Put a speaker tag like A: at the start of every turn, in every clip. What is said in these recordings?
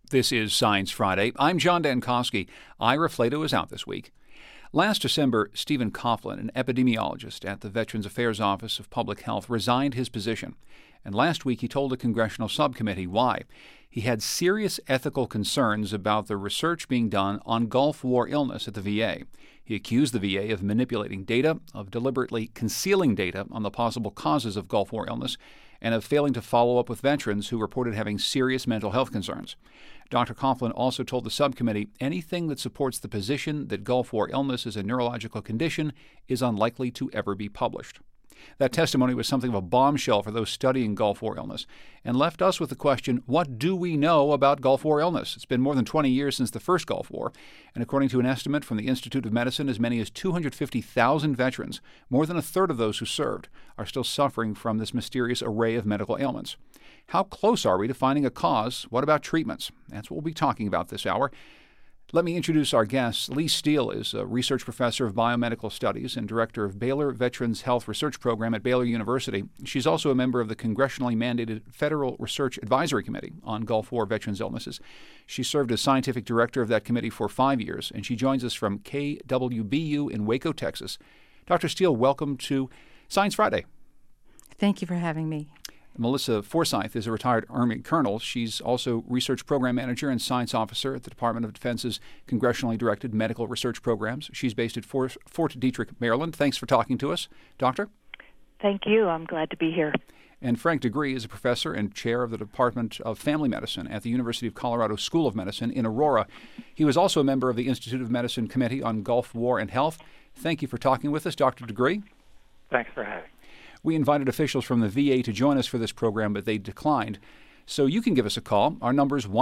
A: This is Science Friday. I'm John Dankosky. Ira Flato is out this week. Last December, Stephen Coughlin, an epidemiologist at the Veterans Affairs Office of Public Health, resigned his position. And last week he told a congressional subcommittee why. He had serious ethical concerns about the research being done on Gulf War illness at the VA. He accused the VA of manipulating data, of deliberately concealing data on the possible causes of Gulf War illness, and of failing to follow up with veterans who reported having serious mental health concerns. Dr. Coughlin also told the subcommittee anything that supports the position that Gulf War illness is a neurological condition is unlikely to ever be published. That testimony was something of a bombshell for those studying Gulf War illness and left us with the question, what do we know about Gulf War illness? It's been more than 20 years since the first Gulf War, and according to an estimate from the Institute of Medicine, as many as 250,000 veterans, more than a third of those who served, are still suffering from this mysterious array of medical ailments. How close are we to finding a cause? What about treatments? That's what we'll be talking about this hour. Let me introduce our guest. Lee Steele is a research professor of biomedical studies and director of Baylor Veterans Health Research Program at Baylor University. She's also a member of the congressionally mandated Federal Research Advisory Committee on Gulf War veterans' illnesses. She served as scientific director of that committee for 5 years, and she joins us from KWBU in Waco, Texas. Dr. Steele, welcome to Science Friday.
B: Thank you for having me.
A: Melissa Forsyth is a retired Army colonel. She's also research program manager and science officer at the Department of Defense's congressionally directed medical research programs. She's based at Fort Detrick, Maryland. Thanks for talking to us, Doctor.
C: Thank you. I'm glad to be here.
A: And Frank Degree is a professor and chair of the Department of Family Medicine at the University of Colorado School of Medicine in Aurora. He was also a member of the Institute of Medicine Committee on Gulf War and Health. Thank you for talking with us, Dr. Degree.
D: Thanks for having me.
A: We invited officials from the VA to join us for this program, but they declined. So you can give us a call. Our number is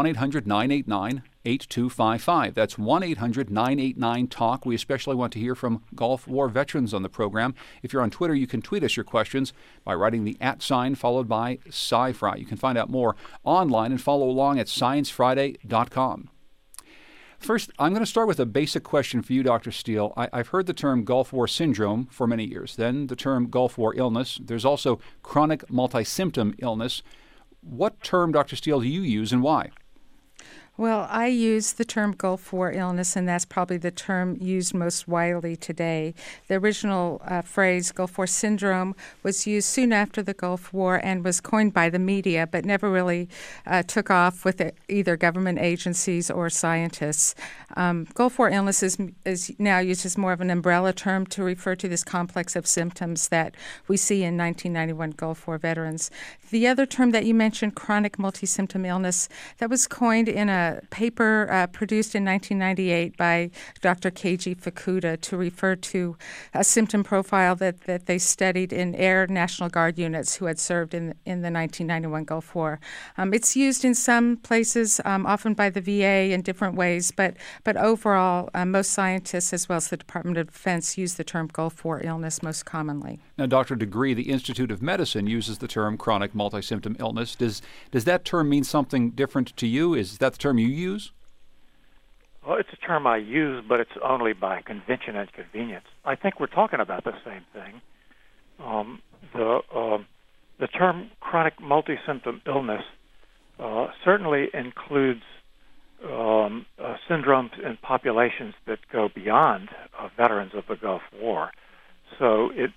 A: 1-800-989-8255. That's 1-800-989-TALK. We especially want to hear from Gulf War veterans on the program. If you're on Twitter, you can tweet us your questions by writing the @ sign followed by Sci-Fri. You can find out more online and follow along at sciencefriday.com. First, I'm going to start with a basic question for you, Dr. Steele. I've heard the term Gulf War syndrome for many years, then the term Gulf War illness. There's also chronic multi-symptom illness. What term, Dr. Steele, do you use and why?
B: Well, I use the term Gulf War illness, and that's probably the term used most widely today. The original phrase, Gulf War syndrome, was used soon after the Gulf War and was coined by the media, but never really took off with either government agencies or scientists. Gulf War illness is now used as more of an umbrella term to refer to this complex of symptoms that we see in 1991 Gulf War veterans. The other term that you mentioned, chronic multi-symptom illness, that was coined in a paper produced in 1998 by Dr. Keiji Fukuda to refer to a symptom profile that they studied in Air National Guard units who had served in the 1991 Gulf War. It's used in some places, often by the VA in different ways, but overall, most scientists as well as the Department of Defense use the term Gulf War illness most commonly.
A: Now, Dr. Degree, the Institute of Medicine uses the term chronic multi-symptom illness. Does that term mean something different to you? Is that the term you use?
D: Well, it's a term I use, but it's only by convention and convenience. I think we're talking about the same thing. The term chronic multi-symptom illness certainly includes syndromes in populations that go beyond veterans of the Gulf War. So it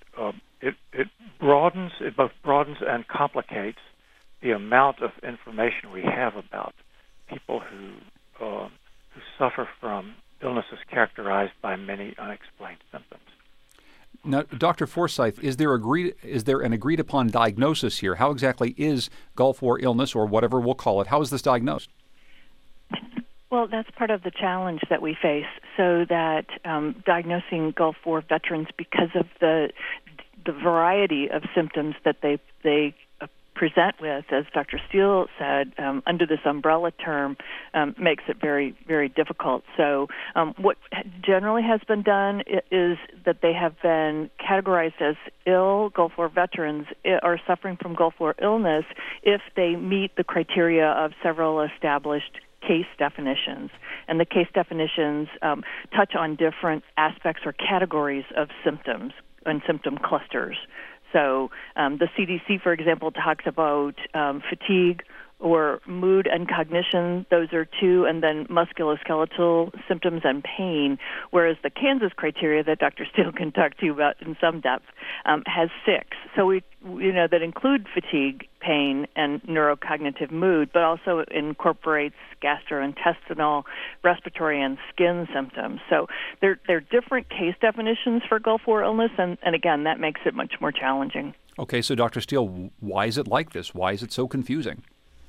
D: both broadens and complicates the amount of information we have about people who suffer from illnesses characterized by many unexplained symptoms.
A: Now, Dr. Forsyth, is there an agreed upon diagnosis here? How exactly is Gulf War illness, or whatever we'll call it, how is this diagnosed?
C: Well, that's part of the challenge that we face, so that diagnosing Gulf War veterans, because of the variety of symptoms that they present with, as Dr. Steele said, under this umbrella term, makes it very, very difficult. So what generally has been done is that they have been categorized as ill Gulf War veterans or suffering from Gulf War illness if they meet the criteria of several established case definitions. And the case definitions touch on different aspects or categories of symptoms and symptom clusters. So the CDC, for example, talks about fatigue, or mood and cognition, those are 2, and then musculoskeletal symptoms and pain, whereas the Kansas criteria that Dr. Steele can talk to you about in some depth has 6. So we that include fatigue, pain, and neurocognitive mood, but also incorporates gastrointestinal, respiratory, and skin symptoms. So they're different case definitions for Gulf War illness, and again, that makes it much more challenging.
A: Okay, so Dr. Steele, why is it like this? Why is it so confusing?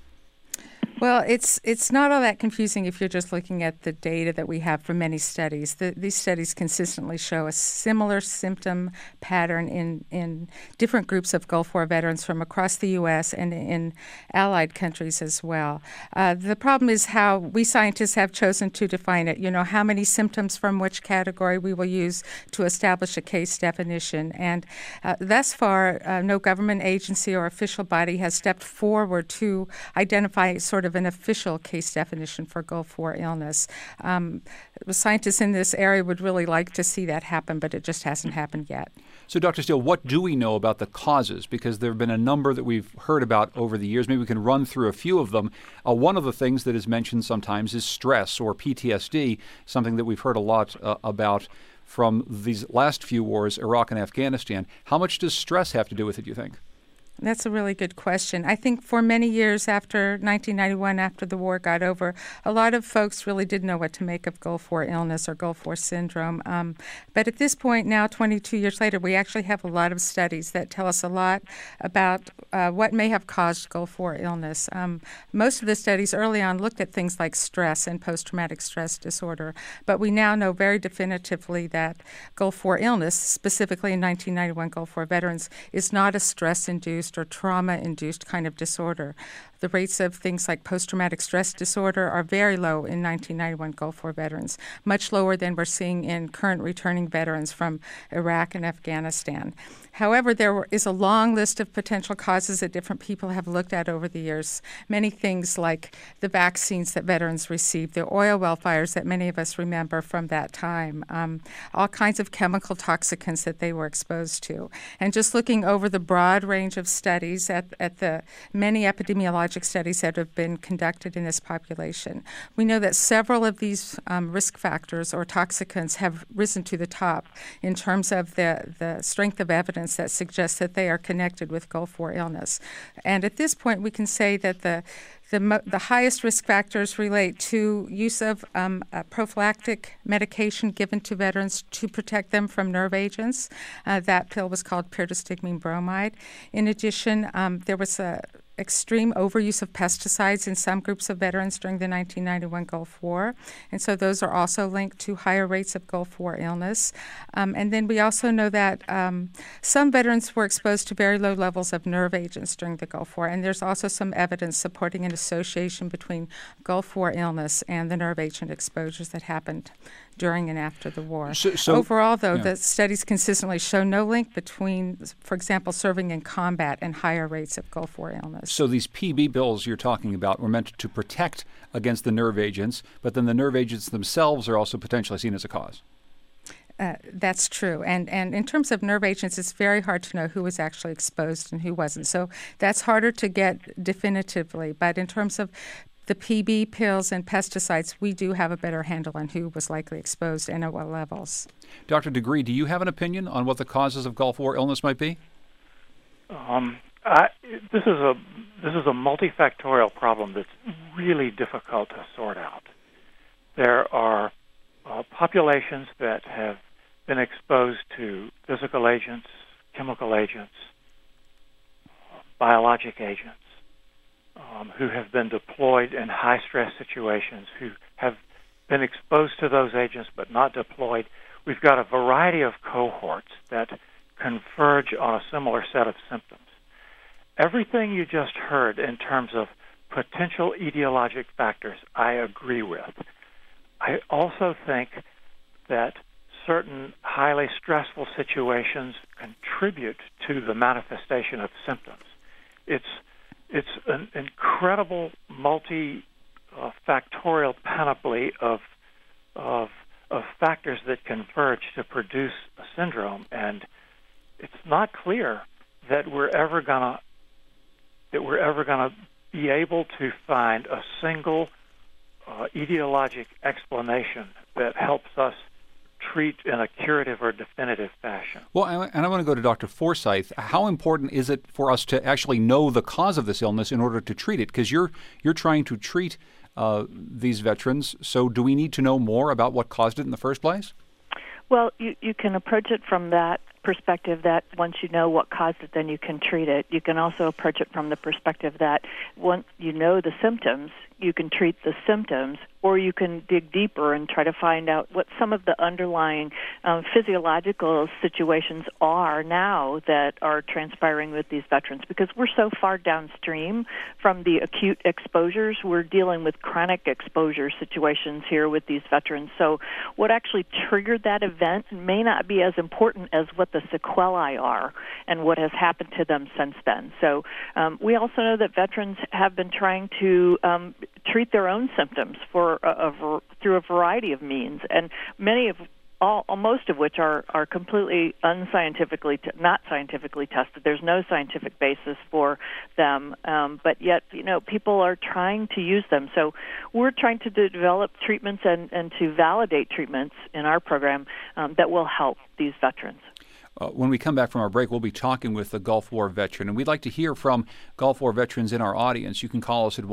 B: Well, it's not all that confusing if you're just looking at the data that we have from many studies. These studies consistently show a similar symptom pattern in different groups of Gulf War veterans from across the U.S. and in allied countries as well. The problem is how we scientists have chosen to define it, how many symptoms from which category we will use to establish a case definition. And thus far, no government agency or official body has stepped forward to identify sort of an official case definition for Gulf War illness. Scientists in this area would really like to see that happen, but it just hasn't happened yet.
A: So, Dr. Steele, what do we know about the causes? Because there have been a number that we've heard about over the years. Maybe we can run through a few of them. One of the things that is mentioned sometimes is stress or PTSD, something that we've heard a lot about from these last few wars, Iraq and Afghanistan. How much does stress have to do with it, do you think?
B: That's a really good question. I think for many years after 1991, after the war got over, a lot of folks really didn't know what to make of Gulf War illness or Gulf War syndrome. But at this point now, 22 years later, we actually have a lot of studies that tell us a lot about what may have caused Gulf War illness. Most of the studies early on looked at things like stress and post-traumatic stress disorder, but we now know very definitively that Gulf War illness, specifically in 1991 Gulf War veterans, is not a stress-induced or trauma-induced kind of disorder. The rates of things like post-traumatic stress disorder are very low in 1991 Gulf War veterans, much lower than we're seeing in current returning veterans from Iraq and Afghanistan. However, there is a long list of potential causes that different people have looked at over the years. Many things like the vaccines that veterans received, the oil well fires that many of us remember from that time, all kinds of chemical toxicants that they were exposed to. And just looking over the broad range of studies at the many epidemiologic studies that have been conducted in this population, we know that several of these risk factors or toxicants have risen to the top in terms of the strength of evidence that suggests that they are connected with Gulf War illness. And at this point, we can say that the highest risk factors relate to use of prophylactic medication given to veterans to protect them from nerve agents. That pill was called pyridostigmine bromide. In addition, there was a extreme overuse of pesticides in some groups of veterans during the 1991 Gulf War, and so those are also linked to higher rates of Gulf War illness. And then we also know that some veterans were exposed to very low levels of nerve agents during the Gulf War, and there's also some evidence supporting an association between Gulf War illness and the nerve agent exposures that happened during and after the war. So overall, though, the studies consistently show no link between, for example, serving in combat and higher rates of Gulf War illness.
A: So these PB pills you're talking about were meant to protect against the nerve agents, but then the nerve agents themselves are also potentially seen as a cause.
B: That's true. And in terms of nerve agents, it's very hard to know who was actually exposed and who wasn't. So that's harder to get definitively. But in terms of the PB pills and pesticides, we do have a better handle on who was likely exposed and at what levels.
A: Dr. Degree, do you have an opinion on what the causes of Gulf War illness might be?
D: This is a multifactorial problem that's really difficult to sort out. There are populations that have been exposed to physical agents, chemical agents, biologic agents, who have been deployed in high-stress situations, who have been exposed to those agents but not deployed. We've got a variety of cohorts that converge on a similar set of symptoms. Everything you just heard in terms of potential etiologic factors, I agree with. I also think that certain highly stressful situations contribute to the manifestation of symptoms. It's an incredible multi-factorial panoply of factors that converge to produce a syndrome, and it's not clear that we're ever gonna be able to find a single etiologic explanation that helps us treat in a curative or definitive fashion.
A: Well, and I want to go to Dr. Forsythe. How important is it for us to actually know the cause of this illness in order to treat it? Because you're trying to treat these veterans, so do we need to know more about what caused it in the first place?
C: Well, you can approach it from that perspective that once you know what caused it, then you can treat it. You can also approach it from the perspective that once you know the symptoms, you can treat the symptoms, or you can dig deeper and try to find out what some of the underlying physiological situations are now that are transpiring with these veterans. Because we're so far downstream from the acute exposures, we're dealing with chronic exposure situations here with these veterans. So what actually triggered that event may not be as important as what the sequelae are and what has happened to them since then. So we also know that veterans have been trying to treat their own symptoms for through a variety of means, and most of which are completely unscientifically, not scientifically tested. There's no scientific basis for them, but yet, people are trying to use them. So we're trying to develop treatments and to validate treatments in our program that will help these veterans.
A: When we come back from our break, we'll be talking with a Gulf War veteran, and we'd like to hear from Gulf War veterans in our audience. You can call us at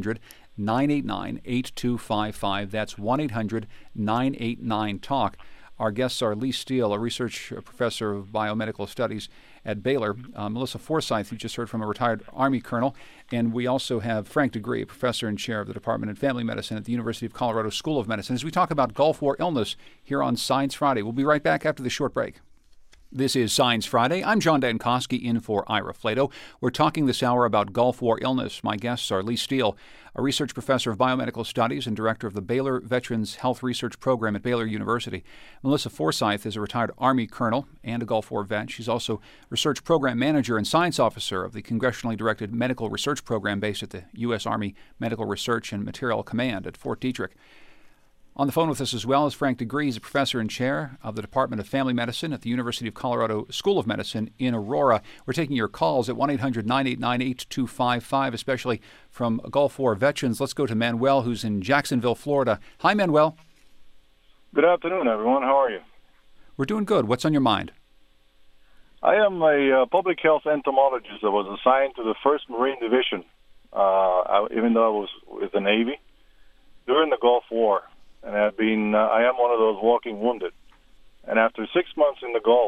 A: 1-800-989-8255. That's 1-800-989-TALK. Our guests are Lee Steele, a research professor of biomedical studies at Baylor, Melissa Forsythe, who just heard from, a retired Army colonel, and we also have Frank Degree, professor and chair of the Department of Family Medicine at the University of Colorado School of Medicine, as we talk about Gulf War illness here on Science Friday. We'll be right back after the short break. This is Science Friday. I'm John Dankosky in for Ira Flato. We're talking this hour about Gulf War illness. My guests are Lee Steele, a research professor of biomedical studies and director of the Baylor Veterans Health Research Program at Baylor University. Melissa Forsythe is a retired Army colonel and a Gulf War vet. She's also research program manager and science officer of the congressionally directed medical research program based at the U.S. Army Medical Research and Material Command at Fort Detrick. On the phone with us as well is Frank Degree. He's a professor and chair of the Department of Family Medicine at the University of Colorado School of Medicine in Aurora. We're taking your calls at 1-800-989-8255, especially from Gulf War veterans. Let's go to Manuel, who's in Jacksonville, Florida. Hi, Manuel.
E: Good afternoon, everyone. How are you?
A: We're doing good. What's on your mind?
E: I am a public health entomologist that was assigned to the 1st Marine Division, even though I was with the Navy, during the Gulf War. And I am one of those walking wounded. And after 6 months in the Gulf,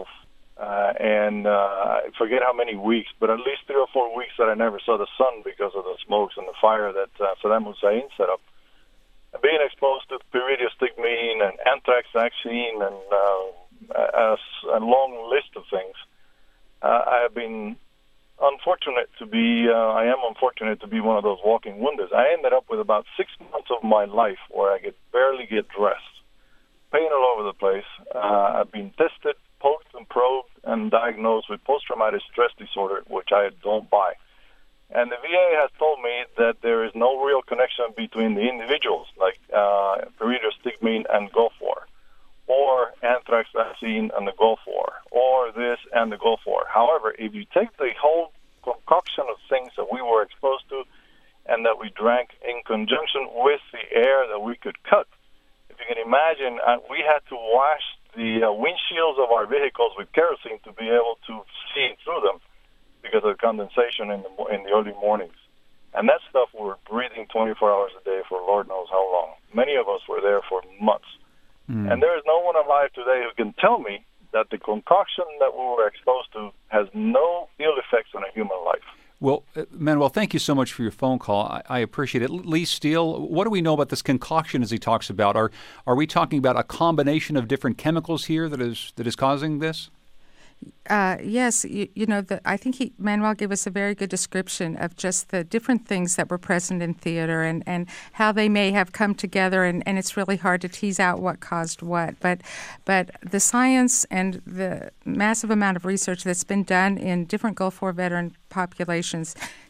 E: I forget how many weeks, but at least 3 or 4 weeks that I never saw the sun because of the smokes and the fire that Saddam Hussein set up, being exposed to Pyridia stigmine and anthrax vaccine and a long list of things, I have been I am unfortunate to be one of those walking wounded. I ended up with about 6 months of my life where I could barely get dressed, pain all over the place. I've been tested, poked and probed, and diagnosed with post-traumatic stress disorder, which I don't buy. And the VA has told me that there is no real connection between the individuals, like Pyridia stigmine and Gulf War, or anthrax vaccine and the Gulf War, or this and the Gulf War. However, if you take the whole concoction of things that we were exposed to and that we drank in conjunction with the air that we could cut, if you can imagine, we had to wash the windshields of our vehicles with kerosene to be able to see through them because of the condensation in the early mornings. And that stuff we were breathing 24 hours a day for Lord knows how long. Many of us were there for months. And there is no one alive today who can tell me that the concoction that we were exposed to has no ill effects on a human life.
A: Well, Manuel, thank you so much for your phone call. I appreciate it. Lee Steele, what do we know about this concoction as he talks about? Are we talking about a combination of different chemicals here that is causing this?
B: Yes, I think Manuel gave us a very good description of just the different things that were present in theater and how they may have come together, and it's really hard to tease out what caused what. But the science and the massive amount of research that's been done in different Gulf War veteran populations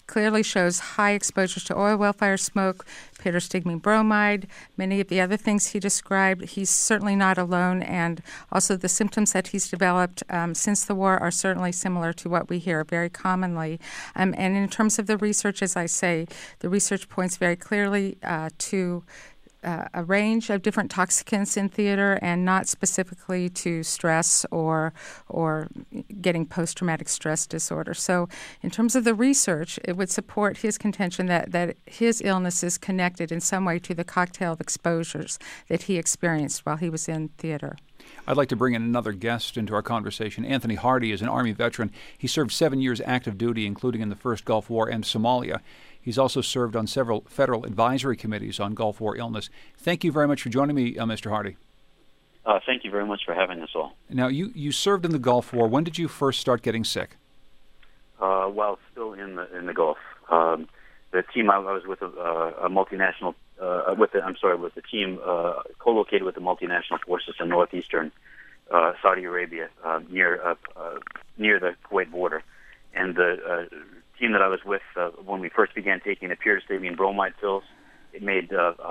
B: clearly shows high exposure to oil well fire smoke, piritostigmine bromide, many of the other things he described. He's certainly not alone, and also the symptoms that he's developed since the war are certainly similar to what we hear very commonly. And in terms of the research, as I say, the research points very clearly to a range of different toxicants in theater, and not specifically to stress or getting post-traumatic stress disorder. So in terms of the research, it would support his contention that his illness is connected in some way to the cocktail of exposures that he experienced while he was in theater.
A: I'd like to bring in another guest into our conversation. Anthony Hardy is an Army veteran. He served 7 years active duty, including in the first Gulf War and Somalia. He's also served on several federal advisory committees on Gulf War illness. Thank you very much for joining me, Mr. Hardy.
F: Thank you very much for having us all.
A: Now, you served in the Gulf War. When did you first start getting sick?
F: While still in the Gulf. The team I was with, a multinational, with the team co-located with the multinational forces in northeastern Saudi Arabia, near the Kuwait border, and the team that I was with when we first began taking the pyridostigmine bromide pills, it made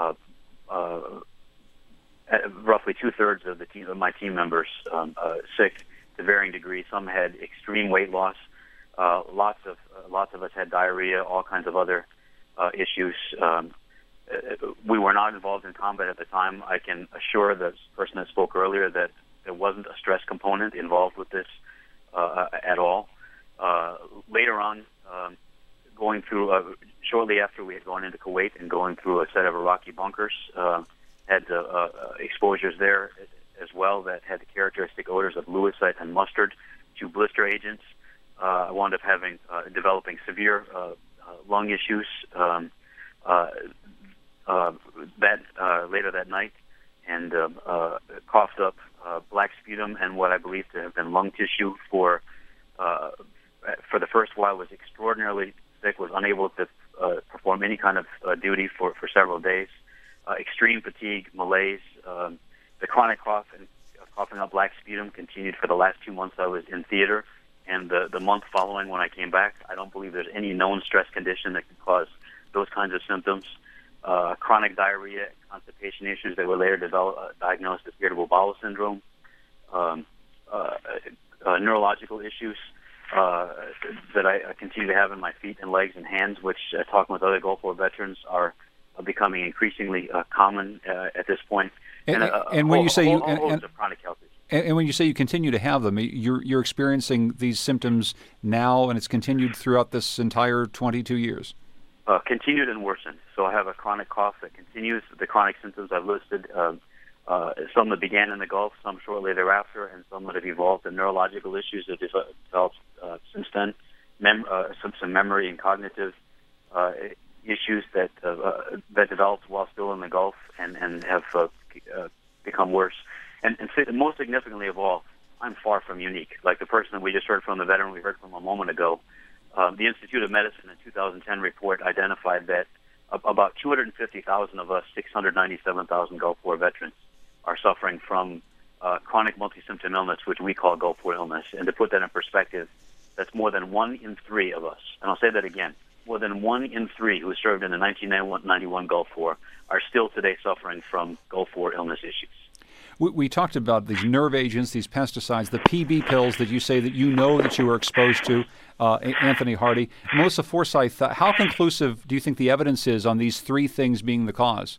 F: roughly 2/3 of my team members sick to varying degrees. Some had extreme weight loss. Lots of us had diarrhea, all kinds of other issues. We were not involved in combat at the time. I can assure the person that spoke earlier that there wasn't a stress component involved with this at all. Later on, going through shortly after we had gone into Kuwait and going through a set of Iraqi bunkers, had exposures there as well that had the characteristic odors of lewisite and mustard, two blister agents. I wound up developing severe lung issues later that night, and coughed up black sputum and what I believe to have been lung tissue for the first while. Was extraordinarily sick, was unable to perform any kind of duty for several days. Extreme fatigue, malaise, the chronic cough and coughing up black sputum continued for the last 2 months I was in theater, and the month following when I came back. I don't believe there's any known stress condition that can cause those kinds of symptoms. Chronic diarrhea, constipation issues that were later diagnosed as irritable bowel syndrome, neurological issues that I continue to have in my feet and legs and hands, which, talking with other Gulf War veterans, are becoming increasingly common at this point.
A: And when you say you
F: chronic health issues.
A: And when you say you continue to have them, you're experiencing these symptoms now, and it's continued throughout this entire 22 years.
F: Continued and worsened. So I have a chronic cough that continues. The chronic symptoms I've listed, some that began in the Gulf, some shortly thereafter, and some that have evolved in neurological issues that have developed since then. Some memory and cognitive issues that developed while still in the Gulf and have become worse. And most significantly of all, I'm far from unique. Like the person that we just heard from, the veteran we heard from a moment ago, the Institute of Medicine in 2010 report identified that about 250,000 of us, 697,000 Gulf War veterans, are suffering from chronic multi-symptom illness, which we call Gulf War illness. And to put that in perspective, that's more than 1 in 3 of us. And I'll say that again. More than 1 in 3 who served in the 1991 Gulf War are still today suffering from Gulf War illness issues.
A: We talked about these nerve agents, these pesticides, the PB pills that you say that you know that you were exposed to, Anthony Hardy. Melissa Forsyth, how conclusive do you think the evidence is on these 3 things being the cause?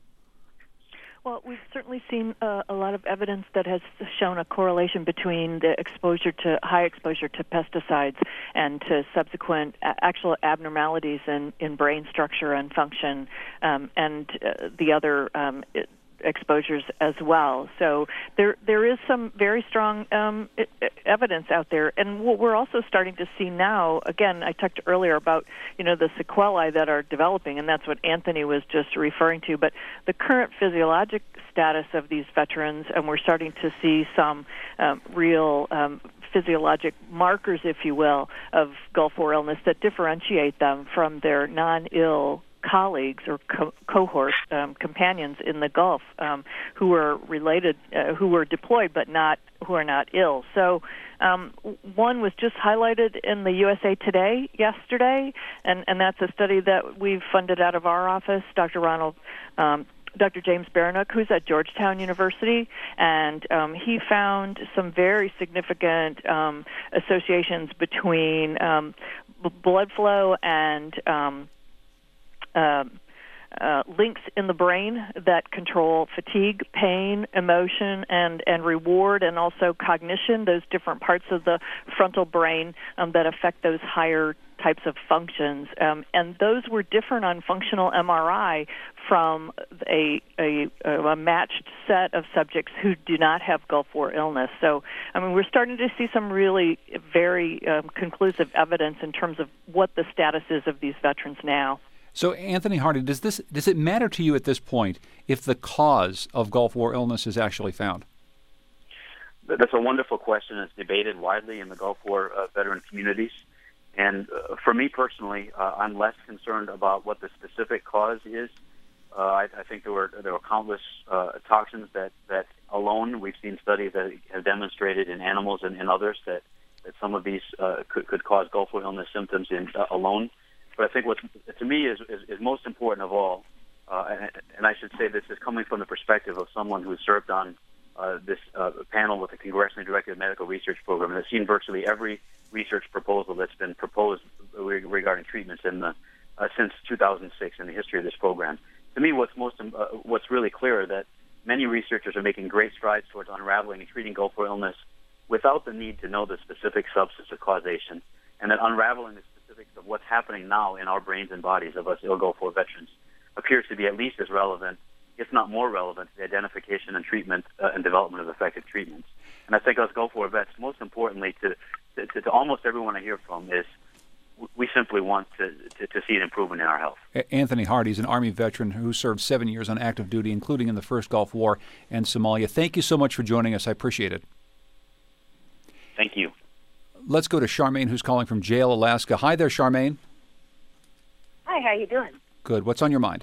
C: Well, we've certainly seen a lot of evidence that has shown a correlation between the high exposure to pesticides and to subsequent actual abnormalities in brain structure and function, and the other exposures as well. So there is some very strong evidence out there, and what we're also starting to see now, again, I talked earlier about the sequelae that are developing, and that's what Anthony was just referring to, but the current physiologic status of these veterans, and we're starting to see some real physiologic markers, if you will, of Gulf War illness that differentiate them from their non-ill colleagues or cohorts, companions in the Gulf who were related, who were deployed but who are not ill. So one was just highlighted in the USA Today yesterday, and that's a study that we've funded out of our office. Dr. James Baranook, who's at Georgetown University, and he found some very significant associations between blood flow and links in the brain that control fatigue, pain, emotion, and reward, and also cognition, those different parts of the frontal brain that affect those higher types of functions. And those were different on functional MRI from a matched set of subjects who do not have Gulf War illness. So, I mean, we're starting to see some really very conclusive evidence in terms of what the status is of these veterans now.
A: So, Anthony Hardy, does it matter to you at this point if the cause of Gulf War illness is actually found?
F: That's a wonderful question. It's debated widely in the Gulf War veteran communities. And for me personally, I'm less concerned about what the specific cause is. I think there were countless toxins that alone, we've seen studies that have demonstrated in animals and in others that some of these could cause Gulf War illness symptoms alone. But I think what to me is most important of all, and I should say this is coming from the perspective of someone who served on this panel with the Congressionally Directed Medical Research Program and has seen virtually every research proposal that's been proposed regarding treatments since 2006 in the history of this program. To me, what's really clear is that many researchers are making great strides towards unraveling and treating Gulf War illness without the need to know the specific substance of causation, and that unraveling the specifics of what's happening now in our brains and bodies of us ill Gulf War veterans appears to be at least as relevant, if not more relevant, to the identification and treatment and development of effective treatments. And I think us Gulf War vets, most importantly, to almost everyone I hear from, is we simply want to see an improvement in our health.
A: Anthony Hardy is an Army veteran who served 7 years on active duty, including in the first Gulf War and Somalia. Thank you so much for joining us. I appreciate it.
F: Thank you.
A: Let's go to Charmaine, who's calling from Jail, Alaska. Hi there, Charmaine.
G: Hi, how you doing?
A: Good. What's on your mind?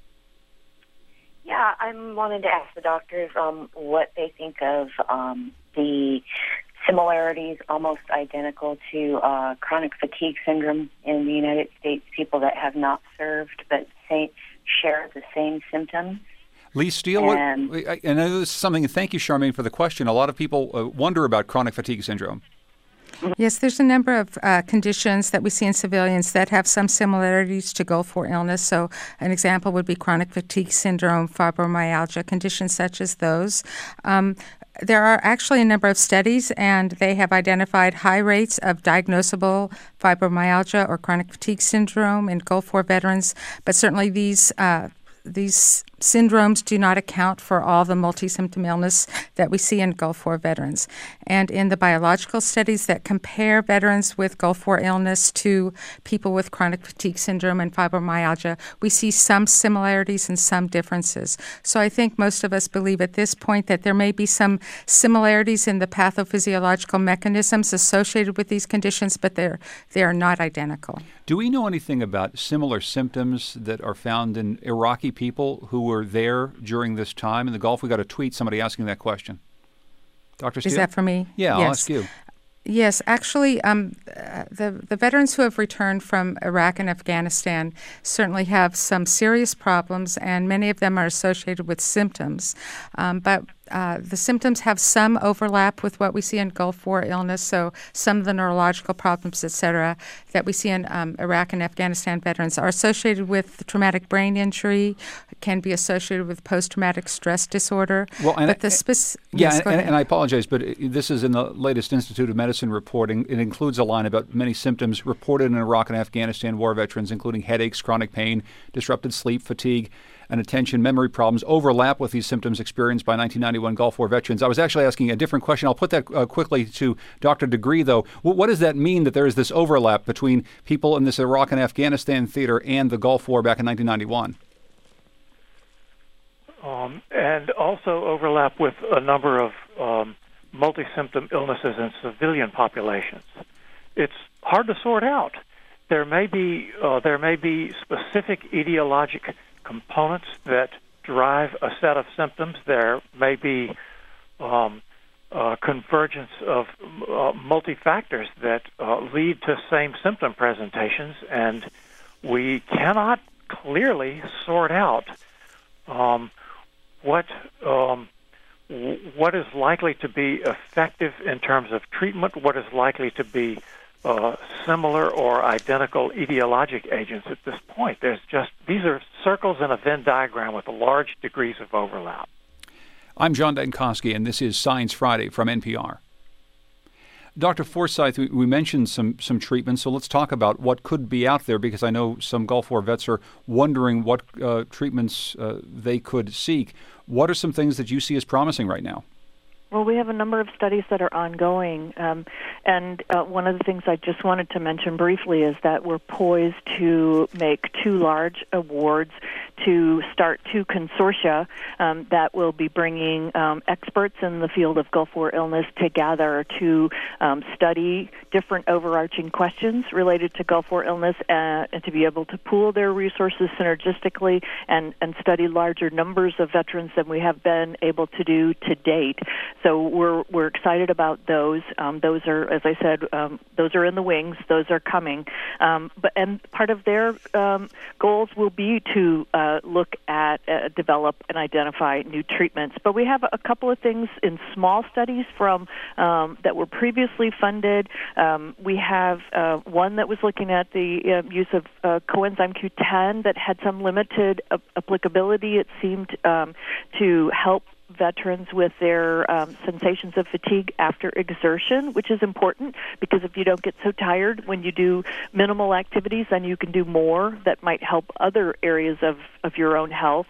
G: Yeah, I'm wanting to ask the doctors what they think of the similarities, almost identical to chronic fatigue syndrome in the United States, people that have not served but share the same symptoms.
A: Lee Steele, I know this is something, thank you, Charmaine, for the question. A lot of people wonder about chronic fatigue syndrome.
B: Yes, there's a number of conditions that we see in civilians that have some similarities to Gulf War illness. So an example would be chronic fatigue syndrome, fibromyalgia, conditions such as those. There are actually a number of studies, and they have identified high rates of diagnosable fibromyalgia or chronic fatigue syndrome in Gulf War veterans, but certainly these syndromes do not account for all the multi-symptom illness that we see in Gulf War veterans. And in the biological studies that compare veterans with Gulf War illness to people with chronic fatigue syndrome and fibromyalgia, we see some similarities and some differences. So I think most of us believe at this point that there may be some similarities in the pathophysiological mechanisms associated with these conditions, but they are not identical.
A: Do we know anything about similar symptoms that are found in Iraqi people who were there during this time in the Gulf? We got a tweet, somebody asking that question. Dr. Steele?
B: Is that for me?
A: Yeah,
B: yes.
A: I'll ask you.
B: Yes, actually, the veterans who have returned from Iraq and Afghanistan certainly have some serious problems, and many of them are associated with symptoms. But the symptoms have some overlap with what we see in Gulf War illness, so some of the neurological problems, et cetera, that we see in Iraq and Afghanistan veterans are associated with traumatic brain injury, can be associated with post-traumatic stress disorder.
A: Well, and
B: and
A: I apologize, but this is in the latest Institute of Medicine reporting. It includes a line about many symptoms reported in Iraq and Afghanistan war veterans, including headaches, chronic pain, disrupted sleep, fatigue, and attention, memory problems overlap with these symptoms experienced by 1991 Gulf War veterans. I was actually asking a different question. I'll put that quickly to Dr. Degree, though. What does that mean that there is this overlap between people in this Iraq and Afghanistan theater and the Gulf War back in 1991?
D: And also overlap with a number of multi-symptom illnesses in civilian populations. It's hard to sort out. there may be specific etiologic components that drive a set of symptoms. There may be convergence of multi-factors that lead to same symptom presentations, and we cannot clearly sort out what is likely to be effective in terms of treatment, what is likely to be similar or identical etiologic agents at this point. These are circles in a Venn diagram with large degrees of overlap.
A: I'm John Dankosky, and this is Science Friday from NPR. Dr. Forsythe, we mentioned some treatments, so let's talk about what could be out there, because I know some Gulf War vets are wondering what treatments they could seek. What are some things that you see as promising right now?
C: Well, we have a number of studies that are ongoing, and one of the things I just wanted to mention briefly is that we're poised to make 2 large awards to start 2 consortia that will be bringing experts in the field of Gulf War illness together to study different overarching questions related to Gulf War illness and to be able to pool their resources synergistically and study larger numbers of veterans than we have been able to do to date. So we're excited about those. Those are, as I said, those are in the wings. Those are coming. And part of their goals will be to look at, develop, and identify new treatments. But we have a couple of things in small studies from that were previously funded. We have one that was looking at the use of coenzyme Q10 that had some limited applicability. It seemed to help veterans with their sensations of fatigue after exertion, which is important because if you don't get so tired when you do minimal activities, then you can do more that might help other areas of your own health.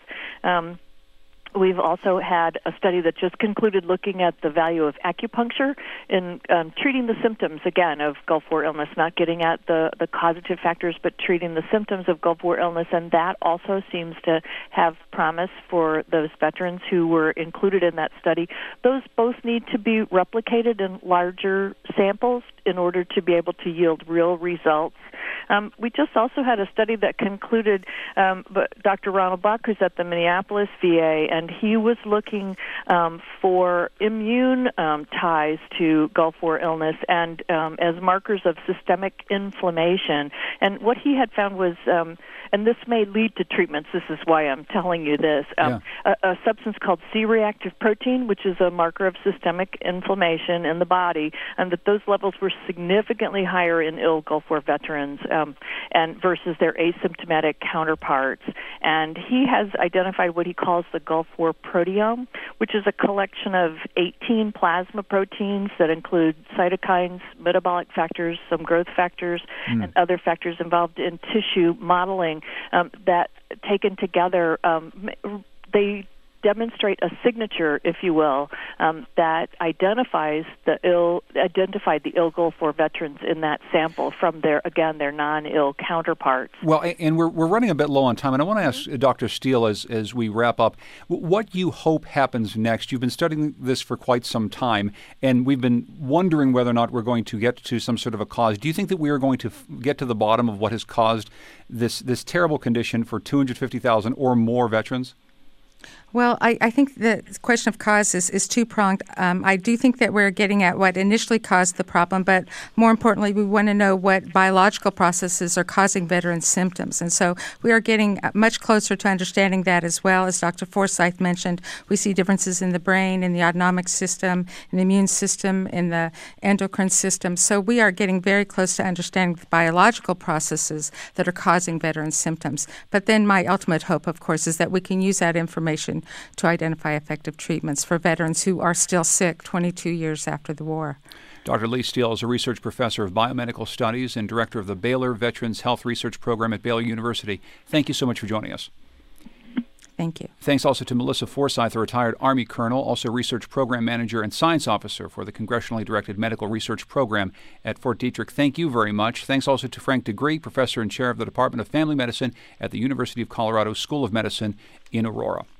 C: We've also had a study that just concluded looking at the value of acupuncture in treating the symptoms, again, of Gulf War illness, not getting at the causative factors, but treating the symptoms of Gulf War illness, and that also seems to have promise for those veterans who were included in that study. Those both need to be replicated in larger samples in order to be able to yield real results. We just also had a study that concluded, Dr. Ronald Buck, who's at the Minneapolis VA, and he was looking for immune ties to Gulf War illness and as markers of systemic inflammation. And what he had found was, and this may lead to treatments, this is why I'm telling you this, a substance called C-reactive protein, which is a marker of systemic inflammation in the body, and that those levels were significantly higher in ill Gulf War veterans and versus their asymptomatic counterparts. And he has identified what he calls the Gulf War proteome, which is a collection of 18 plasma proteins that include cytokines, metabolic factors, some growth factors, and other factors involved in tissue modeling that taken together, they demonstrate a signature, if you will, that identified the ill Gulf War veterans in that sample from their non-ill counterparts.
A: Well, and we're running a bit low on time, and I want to ask Dr. Steele as we wrap up, what you hope happens next. You've been studying this for quite some time, and we've been wondering whether or not we're going to get to some sort of a cause. Do you think that we are going to get to the bottom of what has caused this terrible condition for 250,000 or more veterans?
B: Well, I think the question of cause is two-pronged. I do think that we're getting at what initially caused the problem, but more importantly, we want to know what biological processes are causing veterans' symptoms. And so we are getting much closer to understanding that as well. As Dr. Forsythe mentioned, we see differences in the brain, in the autonomic system, in the immune system, in the endocrine system. So we are getting very close to understanding the biological processes that are causing veterans' symptoms. But then my ultimate hope, of course, is that we can use that information to identify effective treatments for veterans who are still sick 22 years after the war.
A: Dr. Lee Steele is a research professor of biomedical studies and director of the Baylor Veterans Health Research Program at Baylor University. Thank you so much for joining us.
B: Thank you.
A: Thanks also to Melissa Forsythe, a retired Army colonel, also research program manager and science officer for the congressionally directed medical research program at Fort Detrick. Thank you very much. Thanks also to Frank Degree, professor and chair of the Department of Family Medicine at the University of Colorado School of Medicine in Aurora.